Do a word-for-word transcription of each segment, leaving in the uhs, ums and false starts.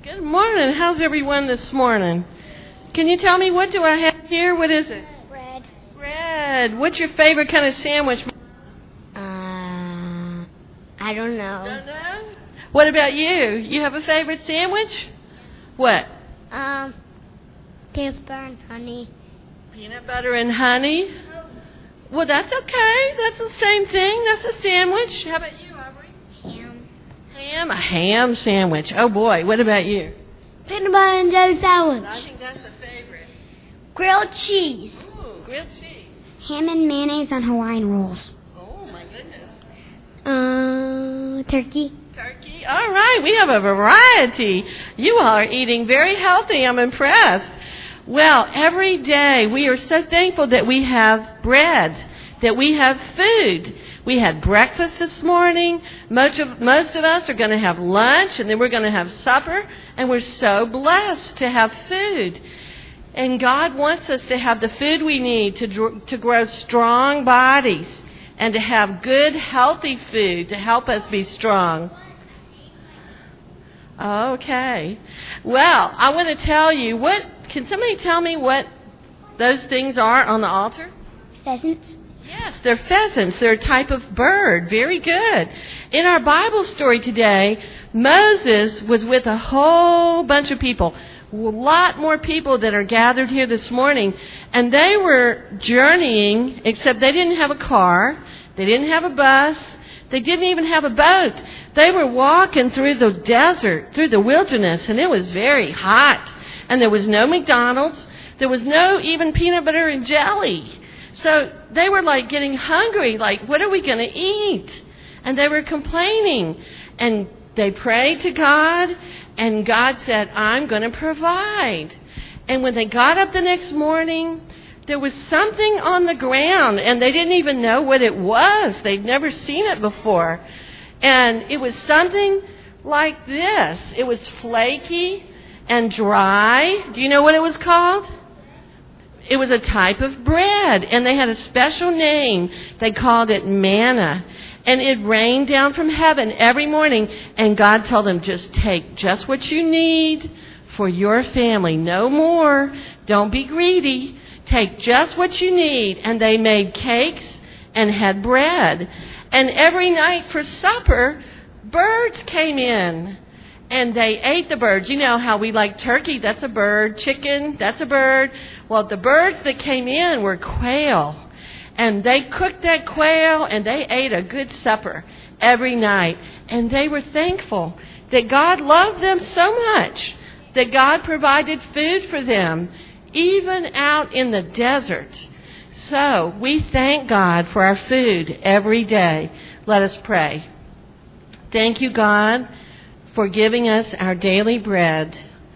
Good morning. How's everyone this morning? Can you tell me, what do I have here? What is it? Bread. Bread. What's your favorite kind of sandwich? Uh, I don't know. Don't know? What about you? You have a favorite sandwich? What? Um, peanut butter and honey. Peanut butter and honey? Well, that's okay. That's the same thing. That's a sandwich. How about you, Aubrey? Ham. Ham? A ham sandwich. Oh, boy. What about you? Peanut butter and jelly sandwich. I think that's the favorite. Grilled cheese. Ooh, grilled cheese. Ham and mayonnaise on Hawaiian rolls. Oh, my goodness. Uh, turkey. Turkey. All right. We have a variety. You all are eating very healthy. I'm impressed. Well, every day we are so thankful that we have bread, that we have food. We had breakfast this morning. Most of, most of us are going to have lunch, and then we're going to have supper. And we're so blessed to have food. And God wants us to have the food we need to, to grow strong bodies and to have good, healthy food to help us be strong. Okay. Well, I want to tell you, what, can somebody tell me what those things are on the altar? Pheasants. Yes, they're pheasants. They're a type of bird. Very good. In our Bible story today, Moses was with a whole bunch of people, a lot more people that are gathered here this morning, and they were journeying, except they didn't have a car, they didn't have a bus, they didn't even have a boat. They were walking through the desert, through the wilderness, and it was very hot, and there was no McDonald's, there was no even peanut butter and jelly. So they were like getting hungry, like, what are we going to eat? And they were complaining. And they prayed to God, and God said, I'm going to provide. And when they got up the next morning, there was something on the ground, and they didn't even know what it was. They'd never seen it before. And it was something like this. It was flaky and dry. Do you know what it was called? It was a type of bread, and they had a special name. They called it manna. And it rained down from heaven every morning, and God told them, just take just what you need for your family. No more. Don't be greedy. Take just what you need. And they made cakes and had bread. And every night for supper, birds came in. And they ate the birds. You know how we like turkey, that's a bird. Chicken, that's a bird. Well, the birds that came in were quail. And they cooked that quail, and they ate a good supper every night. And they were thankful that God loved them so much, that God provided food for them, even out in the desert. So we thank God for our food every day. Let us pray. Thank you, God, for giving us our daily bread.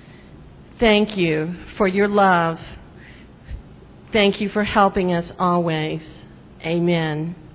Thank you for your love. Thank you for helping us always. Amen.